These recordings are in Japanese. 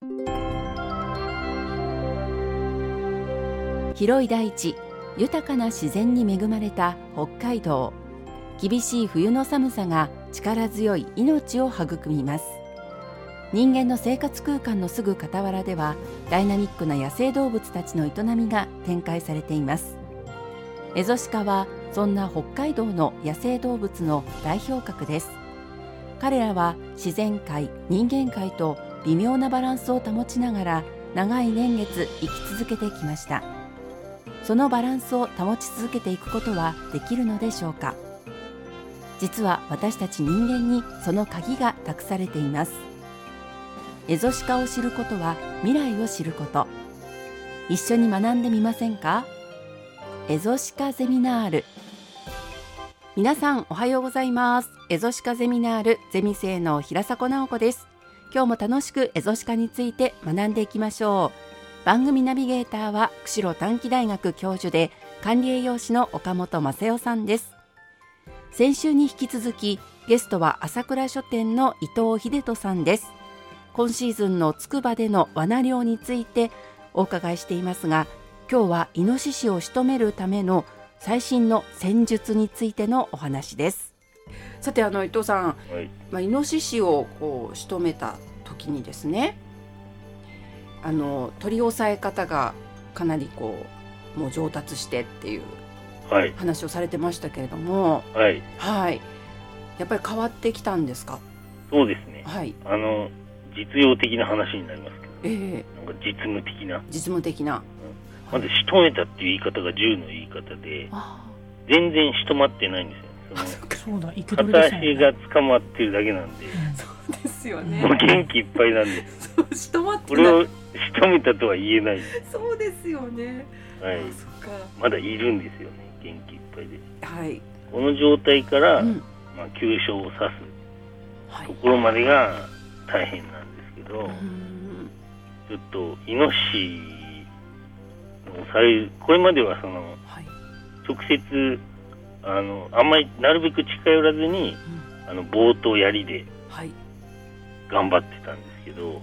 広い大地、豊かな自然に恵まれた北海道。厳しい冬の寒さが力強い命を育みます。人間の生活空間のすぐ傍らでは、ダイナミックな野生動物たちの営みが展開されています。エゾシカはそんな北海道の野生動物の代表格です。彼らは自然界、人間界と微妙なバランスを保ちながら長い年月生き続けてきました。そのバランスを保ち続けていくことはできるのでしょうか。実は私たち人間にその鍵が託されています。エゾシカを知ることは未来を知ること。一緒に学んでみませんか。エゾシカゼミナール。皆さんおはようございます。エゾシカゼミナールゼミ生の平迫直子です。今日も楽しくエゾシカについて学んでいきましょう。番組ナビゲーターは釧路短期大学教授で管理栄養士の岡本正代さんです。先週に引き続きゲストは朝倉書店の伊藤秀人さんです。今シーズンの筑波での罠猟についてお伺いしていますが、今日はイノシシを仕留めるための最新の戦術についてのお話です。さて伊藤さん、イノシシを仕留めた時にですね、取り押さえ方がかなりもう上達してっていう話をされてましたけれども、はい、やっぱり変わってきたんですか。 そうですね、実用的な話になりますけど、なんか実務的な、まず仕留めたっていう言い方が銃の言い方で、全然仕留まってないんですよ。 そうだ、 片足が捕まってるだけなんで、 そうですよね。 もう元気いっぱいなんで仕留まってこれを仕留めたとは言えない。 そうですよね。 そっか、まだいるんですよね、元気いっぱいで。この状態から、急所を刺すところまでが大変なんですけど、ちょっとイノシシの抑える、これまでは直接あんまりなるべく近寄らずに、棒と槍で頑張ってたんですけど、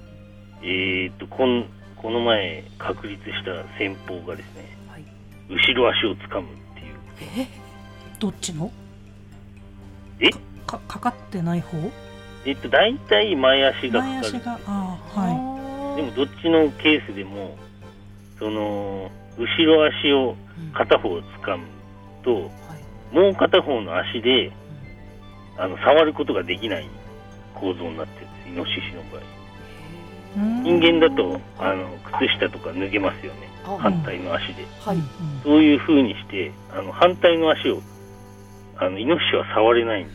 この前確立した戦法がですね、後ろ足を掴むっていう。 どっちの？かかってない方？ だいたい前足がかかる。 前足が、 でもどっちのケースでも後ろ足を片方掴むと、もう片方の足で触ることができない構造になってるんです、イノシシの場合。人間だと靴下とか脱げますよね、反対の足で。そういう風にして反対の足をイノシシは触れないんです。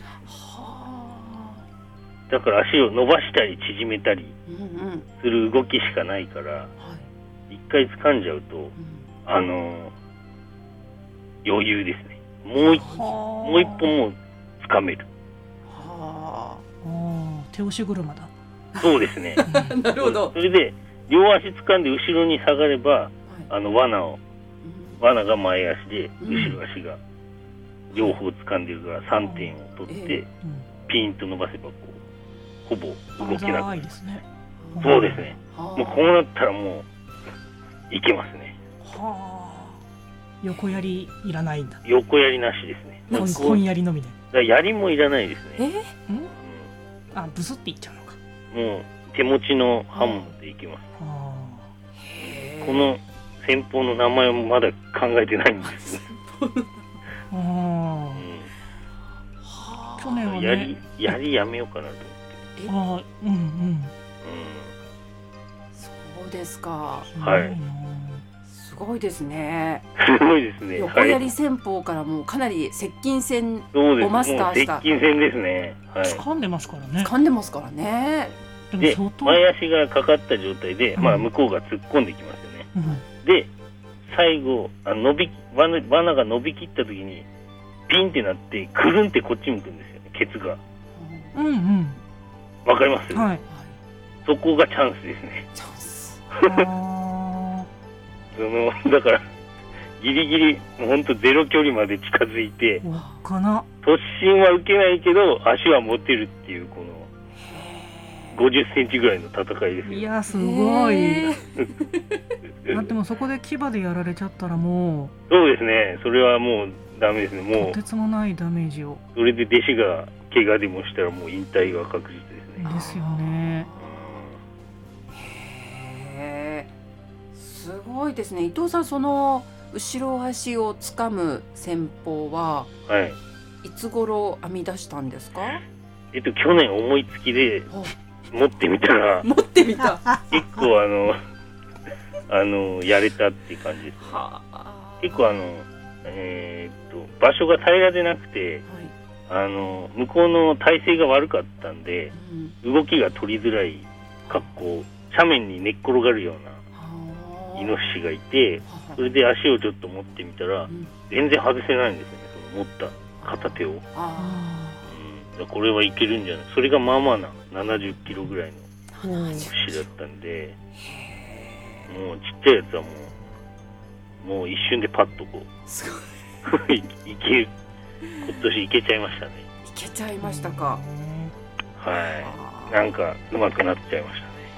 だから足を伸ばしたり縮めたりする動きしかないから、一回掴んじゃうと余裕ですね。もう一本も掴める。 手押し車だ。 そうですねなるほど。 それで両足掴んで後ろに下がれば、罠が前足で後ろ足が両方掴んでるから3点を取って、ピーンと伸ばせばほぼ動けなくなる。そうですね。もうこうなったらもういけますね。 横槍いらないんだ。 横槍なしですね。 本槍のみで。 だから槍もいらないですね。 ブスっていっちゃうのか。 もう手持ちの刃物でいけます。この戦法の名前もまだ考えてないんです。 去年はね、 槍やめようかなと思って。 そうですか。すごいですね。 すごいですね。 横槍戦法からもうかなり接近戦をマスターした。 接近戦ですね。 掴んでますからね。 掴んでますからね。 で、前足がかかった状態で、向こうが突っ込んできますよね。で、最後罠が伸びきった時にピンってなってくるんってこっち向くんですよね、ケツが。わかります？そこがチャンスですね。チャンス。だからギリギリもうほんとゼロ距離まで近づいて、突進は受けないけど足は持てるっていう、この 50センチぐらいの戦いですよ。 いやすごい、だってもうそこで牙でやられちゃったらもそうですね、それはもうダメですね。 うもうとてつもないダメージをそれで弟子が怪我でもしたらもう引退は確実ですね。 ですよね。 へー、すごいですね。伊藤さん、その後ろ足をつかむ戦法ははい。 いつ頃編み出したんですか？ 去年思いつきで持ってみたら持ってみた。 結構やれたっていう感じです、ね。 はあ、 結構場所が平らでなくて、 はい、 向こうの体勢が悪かったんで、 うん、 動きが取りづらい格好、斜面に寝っ転がるようなイノシシがいて、それで足をちょっと持ってみたら、全然外せないんですよね、その持った片手を。これはいけるんじゃない。それがまあまあな70キロぐらいのイノシシだったんで、もうちっちゃいやつはもう一瞬でパッとこういける、今年いけちゃいましたね。 いけちゃいましたか。 はい、なんか上手くなっちゃいま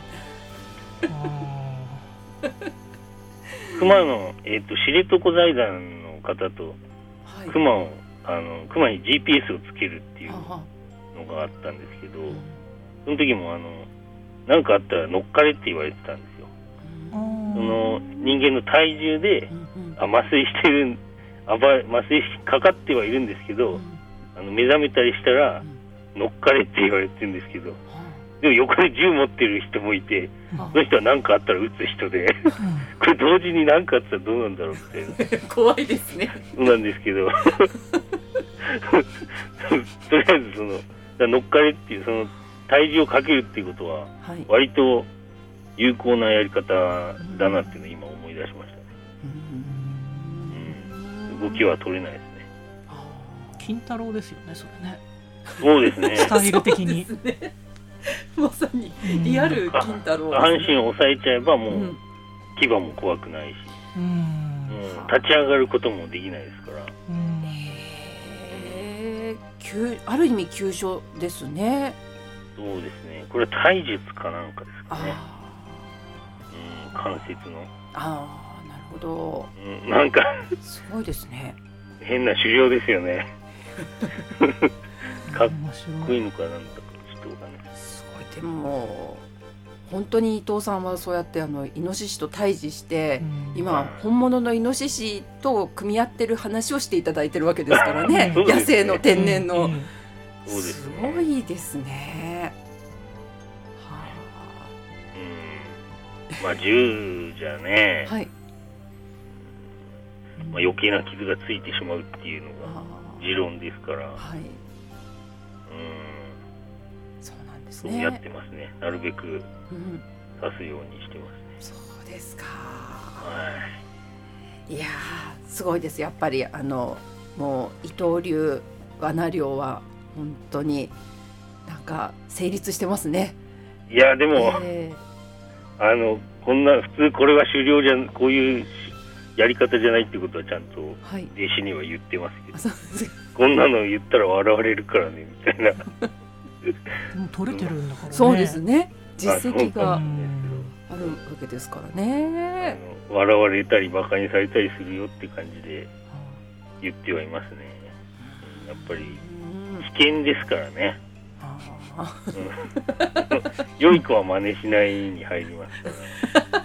したね。熊の、知床財団の方と、はい、熊に GPS をつけるっていうのがあったんですけど、その時も何かあったら乗っかれって言われてたんですよ。その人間の体重で麻酔してる、麻酔かかってはいるんですけど、目覚めたりしたら乗っかれって言われてるんですけど、でも横で銃持ってる人もいて、その人は何かあったら撃つ人でこれ同時に何かあったらどうなんだろうみたいな怖いですね。 そうなんですけどとりあえず乗っかれっていう、その体重をかけるっていうことは割と有効なやり方だなっていうのを今思い出しましたね。動きは取れないですね。 金太郎ですよね、それね。 そうですね。 スタイル的にまさにリアル金太郎、 半身を押さえちゃえばもう牙も怖くないし、立ち上がることもできないですから。 ある意味急所ですね。 そうですね。これは体術かなんかですかね。関節の。 なるほど。 なんかすごいですね。 変な狩猟ですよね。かっこいいのかなんだかちょっとわかんない。 すごい。でも本当に伊藤さんはそうやってイノシシと対峙して、今本物のイノシシと組み合ってる話をしていただいてるわけですからね。野生の天然の、すごいですね。 まあ銃じゃね、 はい、 余計な傷がついてしまうっていうのが持論ですから、 はい、そうなんですね。 そうやってますね。なるべく刺すようにしてますね。そうですか。 はいやすごいです。やっぱりもう伊藤流罠猟は本当になんか成立してますね。 いやでも、こんな普通これは狩猟じゃこういうやり方じゃないってことはちゃんと弟子には言ってますけど、こんなの言ったら笑われるからねみたいな。でも取れてるんだからね。 そうですね。実績があるわけですからね。 笑われたりバカにされたりするよって感じで言ってはいますね。やっぱり危険ですからね。良い子は真似しないに入りますから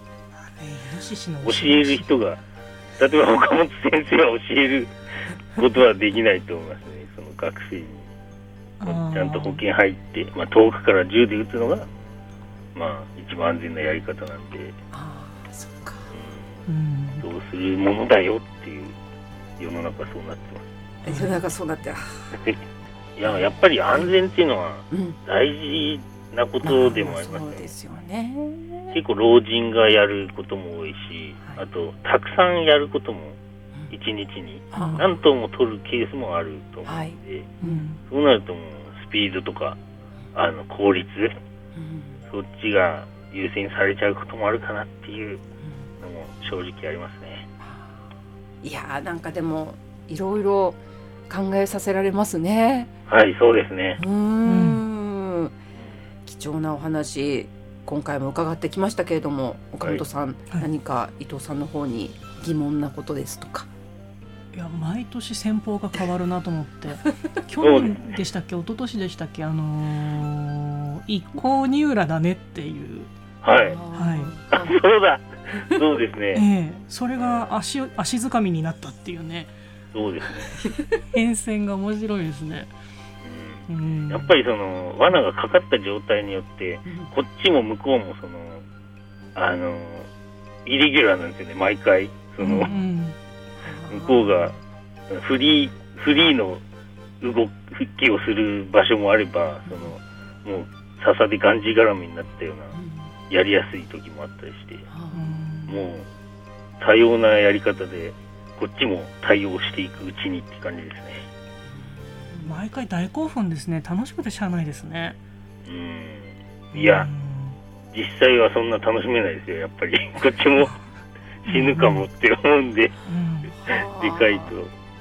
教える人が、例えば岡本先生は教えることはできないと思いますね。その学生にちゃんと保険入って、遠くから銃で撃つのが、一番安全なやり方なんで、 そっか、 そうするものだよっていう世の中そうなってます。 世の中そうなっていや、やっぱり安全っていうのは大事なことでもありますね。 そうですよね。 結構老人がやることも多いし、あとたくさんやることも一日に何頭も取るケースもあると思うので、そうなるともうスピードとか効率、そっちが優先されちゃうこともあるかなっていうのも正直ありますね。 いやなんかでもいろいろ考えさせられますね。 はい、そうですね。 貴重なお話今回も伺ってきましたけれども、岡本さん、何か伊藤さんの方に疑問なことですとか。 いや毎年戦法が変わるなと思って去年でしたっけ一昨年でしたっけ一向二浦だねっていう、 はい、そうだそうですね、 それが足づかみになったっていうね。 そうですね変遷が面白いですね。 やっぱりその罠がかかった状態によって、こっちも向こうもそのイレギュラーなんですよね。毎回その、向こうがフリーの動きをする場所もあれば、そのもう笹でがんじがらみになったようなやりやすい時もあったりして、もう多様なやり方でこっちも対応していくうちにって感じですね。 毎回大興奮ですね。楽しくてしゃあないですね。 いや、実際はそんな楽しめないですよ。やっぱりこっちも死ぬかもって思うんで、でかいと。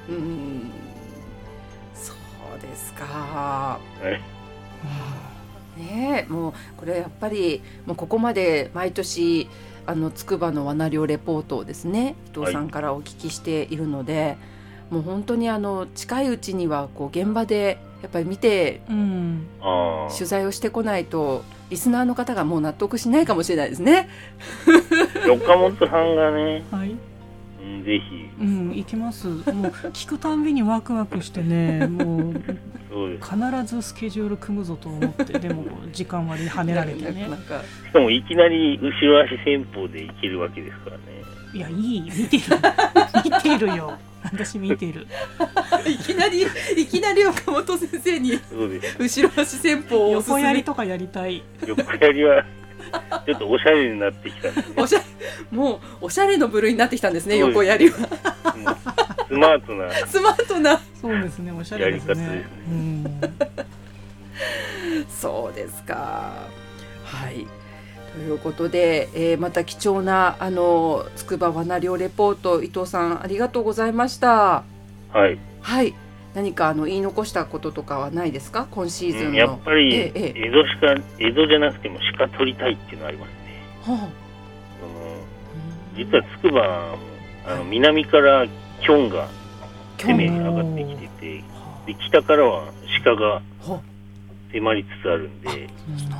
そうですか。はい。 ねえ、もうこれやっぱりもうここまで毎年筑波の罠漁レポートをですね、伊藤さんからお聞きしているので、もう本当に近いうちにはこう現場でやっぱり見て、取材をしてこないとリスナーの方がもう納得しないかもしれないですね。 岡本さんがね、ぜひ、 行きます。もう聞くたんびにワクワクしてね、もう必ずスケジュール組むぞと思って、でも時間割り跳ねられてね。 しかもいきなり後ろ足戦法でいけるわけですからね。 いや、見てるよ。私見てる。 いきなり岡本先生に後ろ足戦法をおすすめ。 横やりとかやりたい。 横やりはちょっとおしゃれになってきたんですね。 もうおしゃれの部類になってきたんですね。横やりはスマートなそうですね、おしゃれですね。 やり方ですね。 そうですか。はい。ということで、また貴重な筑波罠漁レポート、伊藤さんありがとうございました。 はい。 はい。何か言い残したこととかはないですか、今シーズンの。 やっぱり江戸じゃなくても鹿取りたいっていうのはありますね。実は筑波南からキョンが攻めに上がってきてて、で北からは鹿が迫りつつあるんで、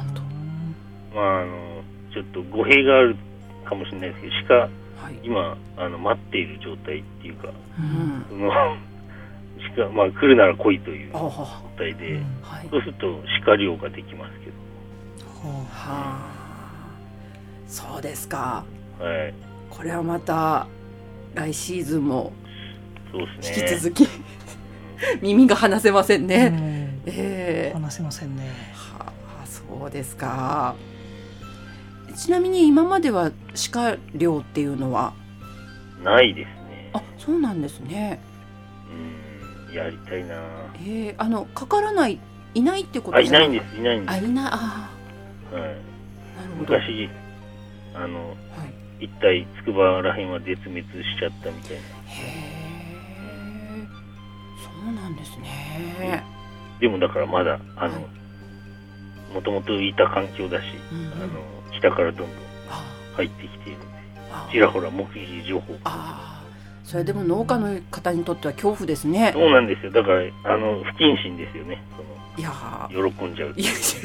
ちょっと語弊があるかもしれないですけど、鹿、今待っている状態っていうか、その鹿、来るなら来いという状態で、そうすると鹿猟ができますけど。 そうですか。 はい。 これはまた来シーズンも引き続き耳が離せませんね。 離せませんね。 そうですか。ちなみに今までは鹿猟っていうのはないですね。 そうなんですね。 やりたいな。 かからない、いないってことですか。 いないんです。いない。 なるほど。 昔一体筑波らへんは絶滅しちゃったみたいな。 そうなんですね。 でもだからまだもともといた環境だし、北からどんどん入ってきているので、ちらほら目撃情報。 それでも農家の方にとっては恐怖ですね。 そうなんですよ。だから不謹慎ですよね。喜んじゃう。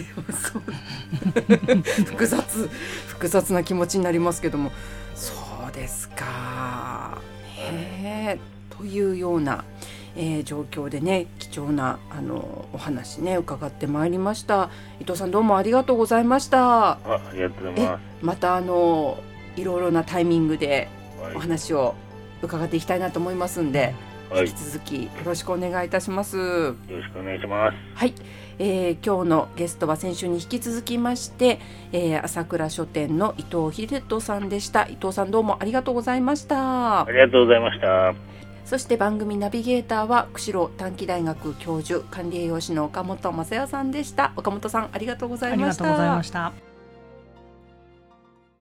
複雑な気持ちになりますけども。そうですか。というような、状況でね、貴重なお話ね伺ってまいりました。伊藤さん、どうもありがとうございました。 ありがとうございます。 またいろいろなタイミングでお話を伺っていきたいなと思いますんで、引き続きよろしくお願いいたします。よろしくお願いします。 はい。今日のゲストは先週に引き続きまして、朝倉書店の伊藤秀人さんでした。伊藤さん、どうもありがとうございました。 ありがとうございました。 そして番組ナビゲーターは釧路短期大学教授管理栄養士の岡本正也さんでした。岡本さん、ありがとうございました。 ありがとうございました。